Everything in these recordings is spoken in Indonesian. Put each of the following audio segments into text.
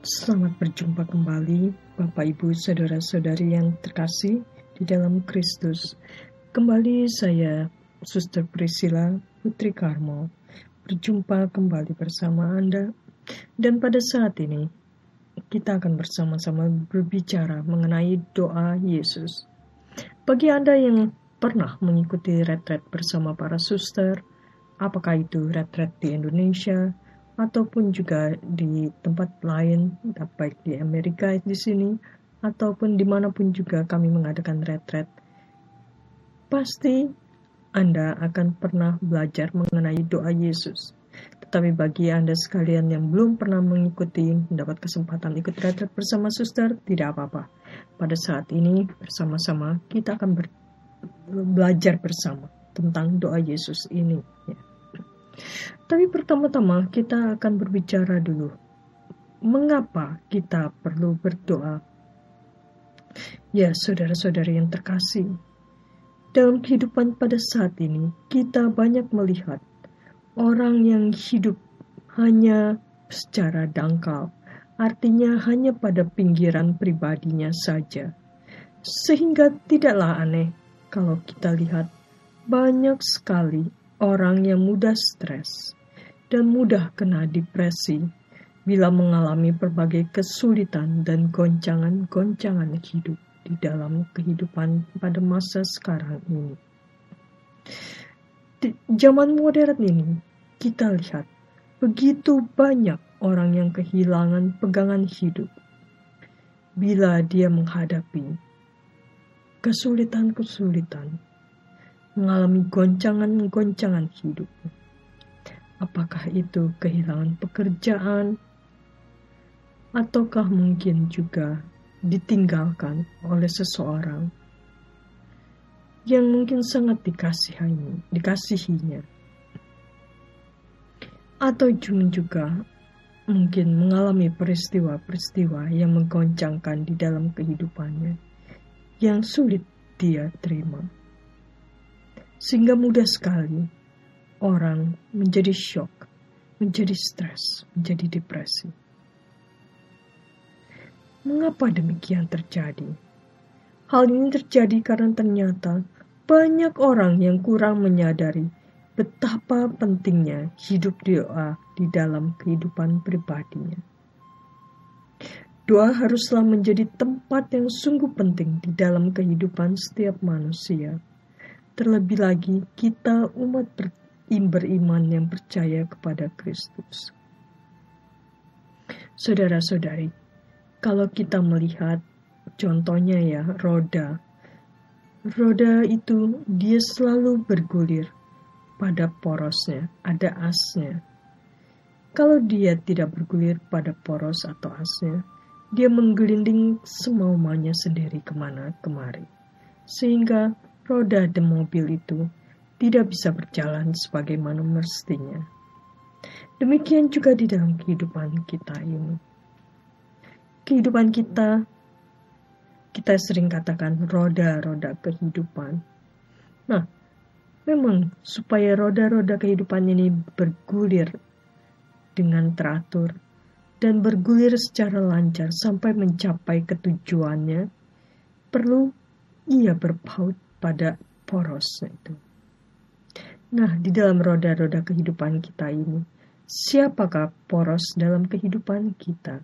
Selamat berjumpa kembali, Bapak, Ibu, Saudara-saudari yang terkasih di dalam Kristus. Kembali saya, Suster Priscilla Putri Karmo, berjumpa kembali bersama Anda. Dan pada saat ini, kita akan bersama-sama berbicara mengenai doa Yesus. Bagi Anda yang pernah mengikuti retret bersama para suster, apakah itu retret di Indonesia, ataupun juga di tempat lain, baik di Amerika di sini, ataupun dimanapun juga kami mengadakan retret, pasti Anda akan pernah belajar mengenai doa Yesus. Tetapi bagi Anda sekalian yang belum pernah mengikuti, mendapat kesempatan ikut retret bersama suster, tidak apa-apa. Pada saat ini bersama-sama kita akan belajar bersama tentang doa Yesus ini. Tapi pertama-tama kita akan berbicara dulu, mengapa kita perlu berdoa? Ya, saudara-saudari yang terkasih, dalam kehidupan pada saat ini, kita banyak melihat orang yang hidup hanya secara dangkal, artinya hanya pada pinggiran pribadinya saja. Sehingga tidaklah aneh kalau kita lihat banyak sekali orang yang mudah stres dan mudah kena depresi bila mengalami berbagai kesulitan dan goncangan-goncangan hidup di dalam kehidupan pada masa sekarang ini. Di zaman modern ini, kita lihat begitu banyak orang yang kehilangan pegangan hidup bila dia menghadapi kesulitan-kesulitan, mengalami goncangan-goncangan hidup. Apakah itu kehilangan pekerjaan, ataukah mungkin juga ditinggalkan oleh seseorang yang mungkin sangat dikasihinya. Atau juga mungkin mengalami peristiwa-peristiwa yang menggoncangkan di dalam kehidupannya, yang sulit dia terima. Sehingga mudah sekali orang menjadi syok, menjadi stres, menjadi depresi. Mengapa demikian terjadi? Hal ini terjadi karena ternyata banyak orang yang kurang menyadari betapa pentingnya hidup doa di dalam kehidupan pribadinya. Doa haruslah menjadi tempat yang sungguh penting di dalam kehidupan setiap manusia. Terlebih lagi kita umat beriman yang percaya kepada Kristus. Saudara-saudari, kalau kita melihat contohnya ya roda itu dia selalu bergulir pada porosnya, ada asnya. Kalau dia tidak bergulir pada poros atau asnya, dia menggelinding semau-maunya sendiri kemana-kemari. Sehingga roda mobil itu tidak bisa berjalan sebagaimana mestinya. Demikian juga di dalam kehidupan kita ini. Kehidupan kita sering katakan roda-roda kehidupan. Nah, memang supaya roda-roda kehidupan ini bergulir dengan teratur dan bergulir secara lancar sampai mencapai ketujuannya, perlu ia berpaut pada porosnya itu. Nah, di dalam roda-roda kehidupan kita ini, siapakah poros dalam kehidupan kita?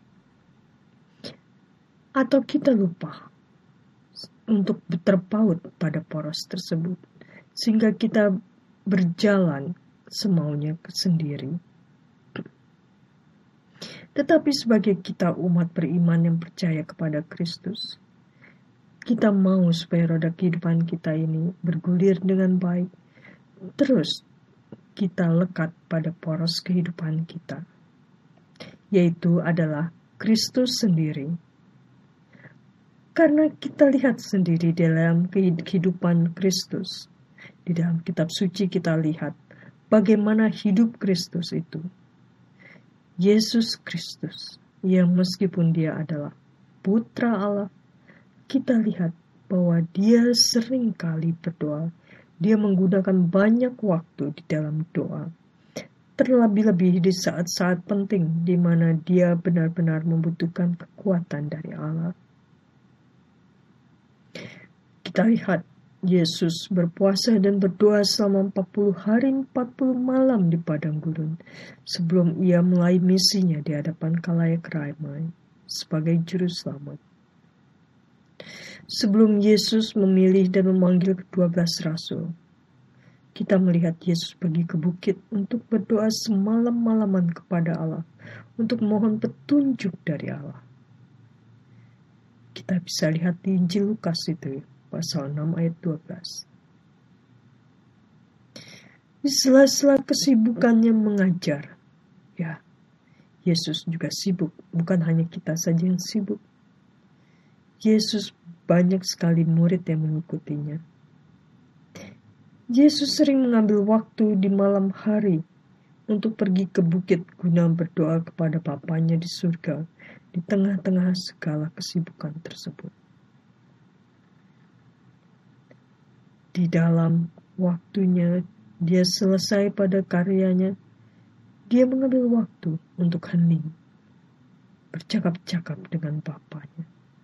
Atau kita lupa untuk terpaut pada poros tersebut, sehingga kita berjalan semaunya sendiri. Tetapi sebagai kita umat beriman yang percaya kepada Kristus, kita mau supaya roda kehidupan kita ini bergulir dengan baik. Terus kita lekat pada poros kehidupan kita, yaitu adalah Kristus sendiri. Karena kita lihat sendiri dalam kehidupan Kristus, di dalam kitab suci kita lihat bagaimana hidup Kristus itu. Yesus Kristus, yang meskipun dia adalah putra Allah, kita lihat bahwa dia sering kali berdoa. Dia menggunakan banyak waktu di dalam doa. terlebih-lebih di saat-saat penting di mana dia benar-benar membutuhkan kekuatan dari Allah. Kita lihat Yesus berpuasa dan berdoa selama 40 hari 40 malam di padang gurun sebelum ia mulai misinya di hadapan khalayak ramai sebagai juru selamat. Sebelum Yesus memilih dan memanggil ke-12 rasul, kita melihat Yesus pergi ke bukit untuk berdoa semalam-malaman kepada Allah untuk mohon petunjuk dari Allah. Kita bisa lihat di Injil Lukas itu, pasal 6 ayat 12. Di sela-sela kesibukannya mengajar, ya, Yesus juga sibuk, bukan hanya kita saja yang sibuk. Yesus banyak sekali murid yang mengikutinya. Yesus sering mengambil waktu di malam hari untuk pergi ke bukit guna berdoa kepada Bapanya di surga di tengah-tengah segala kesibukan tersebut. Di dalam waktunya dia selesai pada karyanya, dia mengambil waktu untuk hening, bercakap-cakap dengan Bapanya.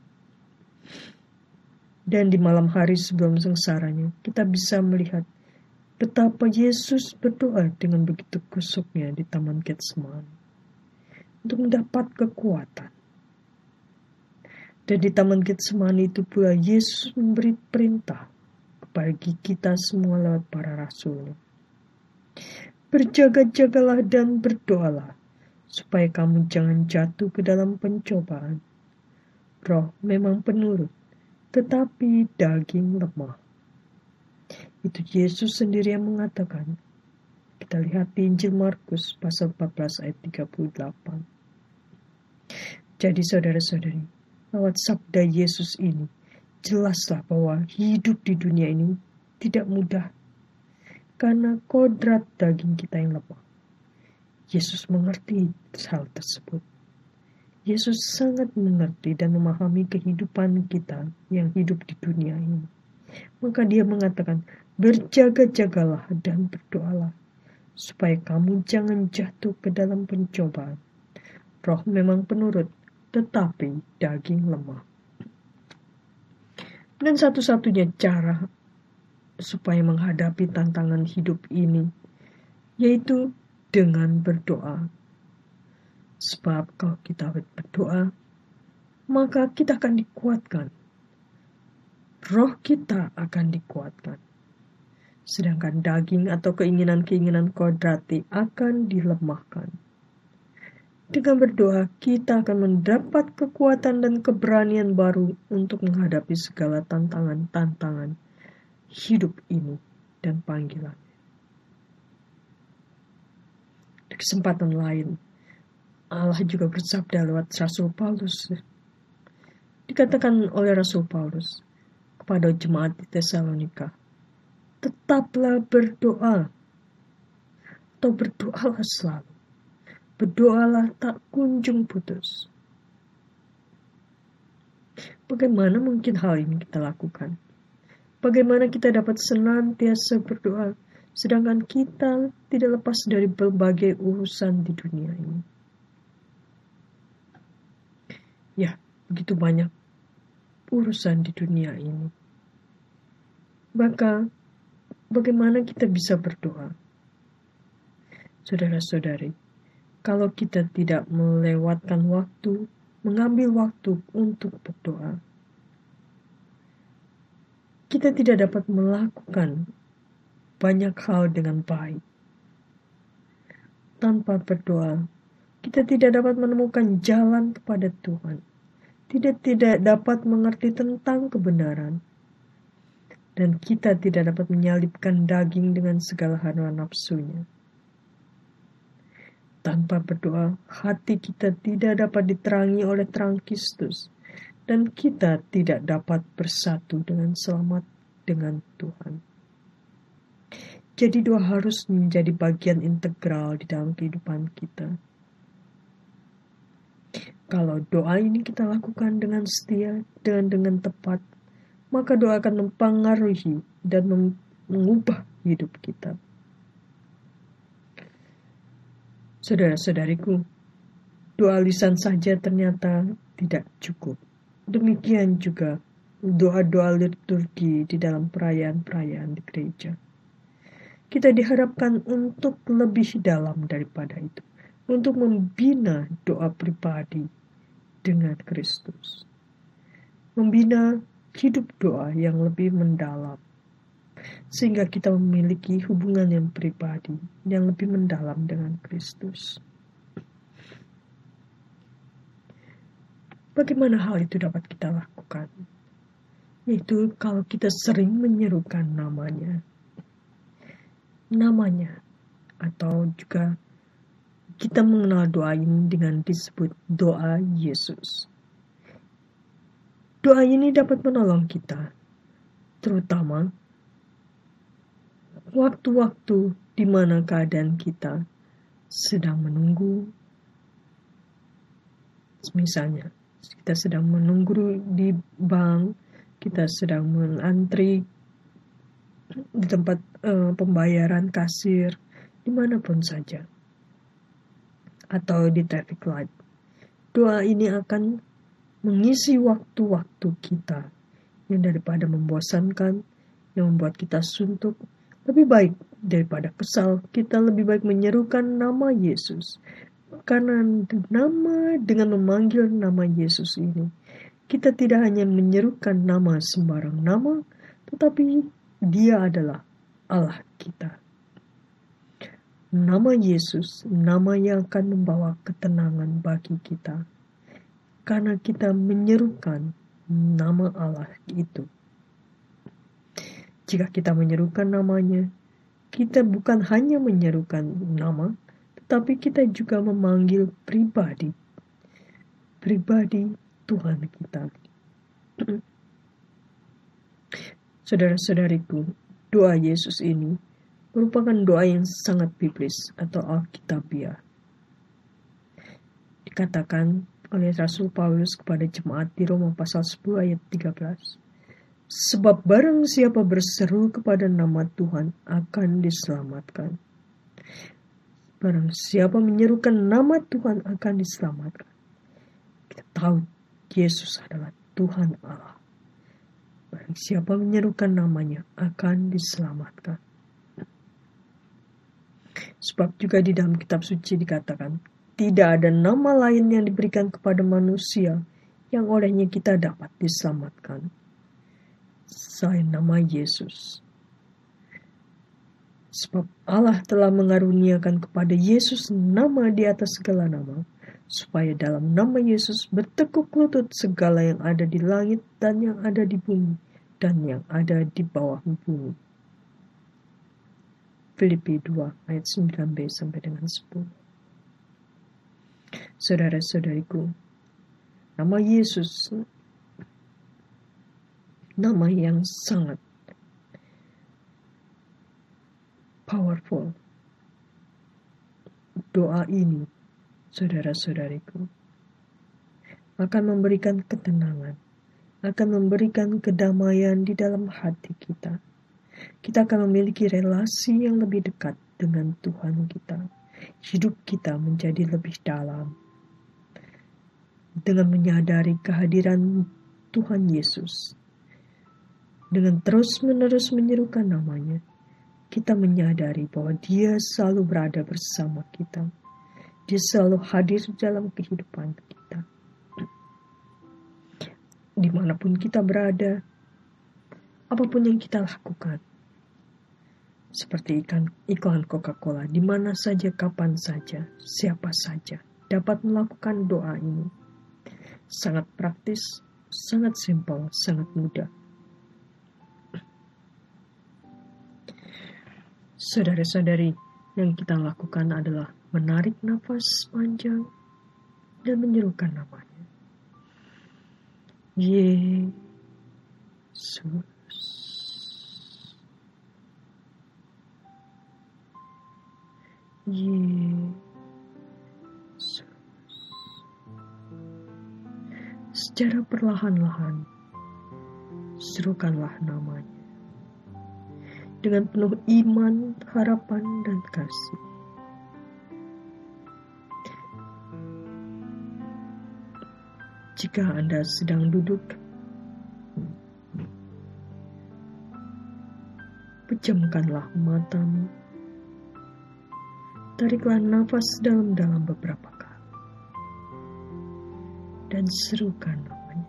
Dan di malam hari sebelum sengsaranya, kita bisa melihat betapa Yesus berdoa dengan begitu kusuknya di Taman Getsemani untuk mendapat kekuatan. Dan di Taman Getsemani itu pula Yesus memberi perintah bagi kita semua lewat para rasul. Berjaga-jagalah dan berdoalah supaya kamu jangan jatuh ke dalam pencobaan. Roh memang penurut, tetapi daging lemah. Itu Yesus sendiri yang mengatakan. Kita lihat di Injil Markus pasal 14 ayat 38. Jadi saudara-saudari, lewat sabda Yesus ini, jelaslah bahwa hidup di dunia ini tidak mudah. Karena kodrat daging kita yang lemah. Yesus mengerti hal tersebut. Yesus sangat mengerti dan memahami kehidupan kita yang hidup di dunia ini. Maka dia mengatakan, berjaga-jagalah dan berdoalah, supaya kamu jangan jatuh ke dalam pencobaan. Roh memang penurut, tetapi daging lemah. Dan satu-satunya cara supaya menghadapi tantangan hidup ini, yaitu dengan berdoa. Sebab kalau kita berdoa, maka kita akan dikuatkan. Roh kita akan dikuatkan. Sedangkan daging atau keinginan-keinginan kodrati akan dilemahkan. Dengan berdoa, kita akan mendapat kekuatan dan keberanian baru untuk menghadapi segala tantangan-tantangan hidup ini dan panggilan. Di kesempatan lain, Allah juga bersabda lewat Rasul Paulus. Dikatakan oleh Rasul Paulus kepada jemaat di Tesalonika, tetaplah berdoa atau berdoalah selalu. Berdoalah tak kunjung putus. Bagaimana mungkin hal ini kita lakukan? Bagaimana kita dapat senantiasa berdoa sedangkan kita tidak lepas dari berbagai urusan di dunia ini? Ya, begitu banyak urusan di dunia ini. Maka, bagaimana kita bisa berdoa? Saudara-saudari, kalau kita tidak melewatkan waktu, mengambil waktu untuk berdoa, kita tidak dapat melakukan banyak hal dengan baik. Tanpa berdoa, kita tidak dapat menemukan jalan kepada Tuhan. Tidak dapat mengerti tentang kebenaran. Dan kita tidak dapat menyalibkan daging dengan segala hawa nafsunya. Tanpa berdoa, hati kita tidak dapat diterangi oleh terang Kristus. Dan kita tidak dapat bersatu dengan selamat dengan Tuhan. Jadi doa harus menjadi bagian integral di dalam kehidupan kita. Kalau doa ini kita lakukan dengan setia, dengan tepat, maka doa akan mempengaruhi dan mengubah hidup kita. Saudara-saudariku, doa lisan saja ternyata tidak cukup. Demikian juga doa-doa liturgi di dalam perayaan-perayaan di gereja. Kita diharapkan untuk lebih dalam daripada itu, untuk membina doa pribadi dengan Kristus, membina hidup doa yang lebih mendalam, sehingga kita memiliki hubungan yang pribadi yang lebih mendalam dengan Kristus. Bagaimana hal itu dapat kita lakukan? Yaitu kalau kita sering menyerukan namanya, atau juga kita mengenal doa ini dengan disebut doa Yesus. Doa ini dapat menolong kita, terutama waktu-waktu di mana keadaan kita sedang menunggu. Misalnya, kita sedang menunggu di bank, kita sedang mengantri di tempat pembayaran kasir, dimanapun saja, atau di traffic light. Doa ini akan mengisi waktu-waktu kita yang daripada membosankan, yang membuat kita suntuk. Lebih baik daripada kesal, kita lebih baik menyerukan nama Yesus. Karena dengan memanggil nama Yesus ini, kita tidak hanya menyerukan nama sembarang nama, tetapi Dia adalah Allah kita. Nama Yesus, nama yang akan membawa ketenangan bagi kita. Karena kita menyerukan nama Allah itu. Jika kita menyerukan namanya, kita bukan hanya menyerukan nama, tetapi kita juga memanggil pribadi Tuhan kita. Saudara-saudariku, doa Yesus ini merupakan doa yang sangat biblis atau alkitabiah. Dikatakan oleh Rasul Paulus kepada jemaat di Roma pasal 10 ayat 13. Sebab barang siapa berseru kepada nama Tuhan akan diselamatkan. Barang siapa menyerukan nama Tuhan akan diselamatkan. Kita tahu Yesus adalah Tuhan Allah. Barang siapa menyerukan namanya akan diselamatkan. Sebab juga di dalam kitab suci dikatakan, tidak ada nama lain yang diberikan kepada manusia yang olehnya kita dapat diselamatkan selain nama Yesus. Sebab Allah telah mengaruniakan kepada Yesus nama di atas segala nama, supaya dalam nama Yesus bertekuk lutut segala yang ada di langit dan yang ada di bumi dan yang ada di bawah bumi. Filipi 2 ayat 9b sampai dengan 10. Saudara-saudariku, nama Yesus, nama yang sangat powerful. Doa ini, saudara-saudariku, akan memberikan ketenangan, akan memberikan kedamaian di dalam hati kita. Kita akan memiliki relasi yang lebih dekat dengan Tuhan kita. Hidup kita menjadi lebih dalam. Dengan menyadari kehadiran Tuhan Yesus, dengan terus-menerus menyerukan namanya, kita menyadari bahwa Dia selalu berada bersama kita. Dia selalu hadir dalam kehidupan kita. Dimanapun kita berada, apapun yang kita lakukan, seperti iklan Coca-Cola, di mana saja, kapan saja, siapa saja dapat melakukan doa ini. Sangat praktis, sangat simpel, sangat mudah. Saudara-saudari, yang kita lakukan adalah menarik nafas panjang dan menyerukan namanya. Yesus. Yesus. Secara perlahan-lahan, serukanlah namanya. Dengan penuh iman, harapan, dan kasih. Jika Anda sedang duduk, pejamkanlah matamu. Tariklah nafas dalam-dalam beberapa kali. Dan serukan namanya.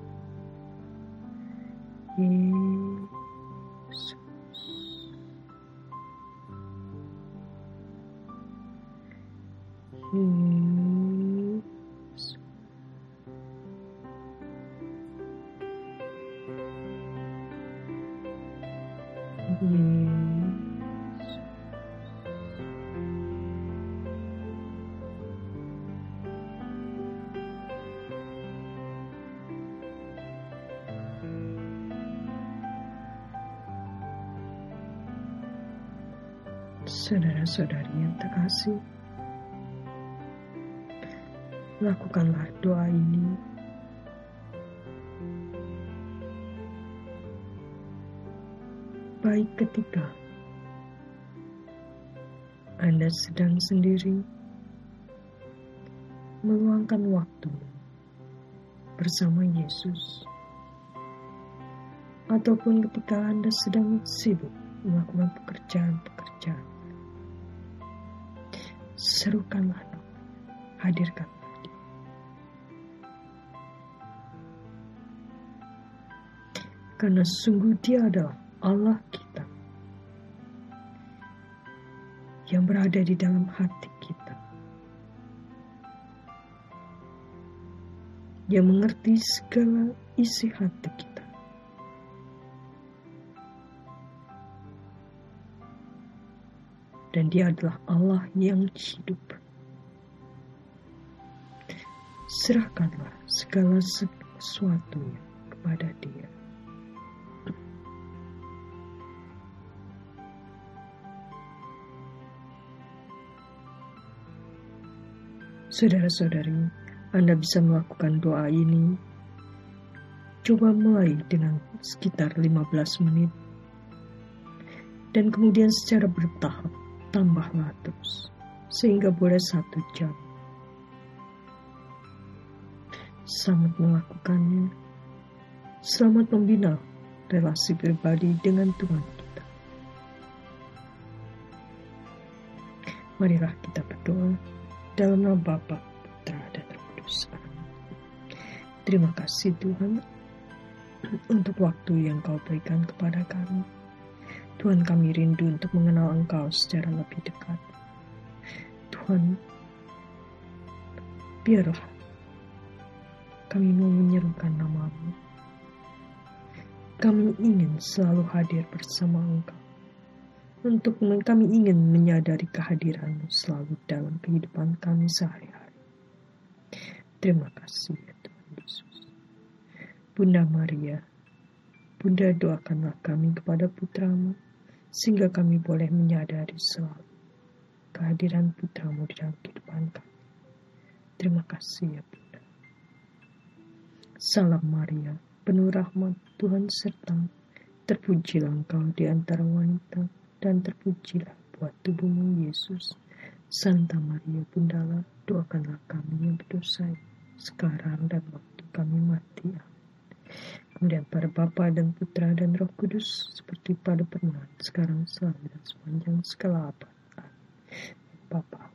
Yesus. Yesus. Saudara-saudari yang terkasih, lakukanlah doa ini. Baik ketika Anda sedang sendiri, meluangkan waktu bersama Yesus, ataupun ketika Anda sedang sibuk melakukan pekerjaan-pekerjaan. Serukanlah, hadirkanlah Dia. Karena sungguh Dia adalah Allah kita yang berada di dalam hati kita, yang mengerti segala isi hati kita. Dan Dia adalah Allah yang hidup. Serahkanlah segala sesuatunya kepada Dia. Saudara-saudari, Anda bisa melakukan doa ini. Coba mulai dengan sekitar 15 menit. Dan kemudian secara bertahap, tambahlah terus, sehingga boleh 1 jam. Selamat melakukannya. Selamat membina relasi pribadi dengan Tuhan kita. Marilah kita berdoa dalam nama Bapa, Putra, dan Roh Kudus. Terima kasih Tuhan untuk waktu yang Kau berikan kepada kami. Tuhan, kami rindu untuk mengenal Engkau secara lebih dekat. Tuhan, biarlah kami mau menyerukan nama-Mu. Kami ingin selalu hadir bersama Engkau. Kami ingin menyadari kehadiran-Mu selalu dalam kehidupan kami sehari-hari. Terima kasih ya Tuhan Yesus. Bunda Maria, Bunda doakanlah kami kepada Putra-Mu, sehingga kami boleh menyadari selalu kehadiran Putra-Mu di dalam kehidupan kami. Terima kasih ya Bunda. Salam Maria, penuh rahmat, Tuhan sertamu. Terpujilah Engkau di antara wanita, dan terpujilah buah tubuh-Mu Yesus. Santa Maria Bunda Allah, doakanlah kami yang berdosa, sekarang dan waktu kami mati. Kemudian pada Bapa dan Putra dan Roh Kudus, seperti pada permulaan, sekarang, selalu, dan sepanjang segala abad. Bapa.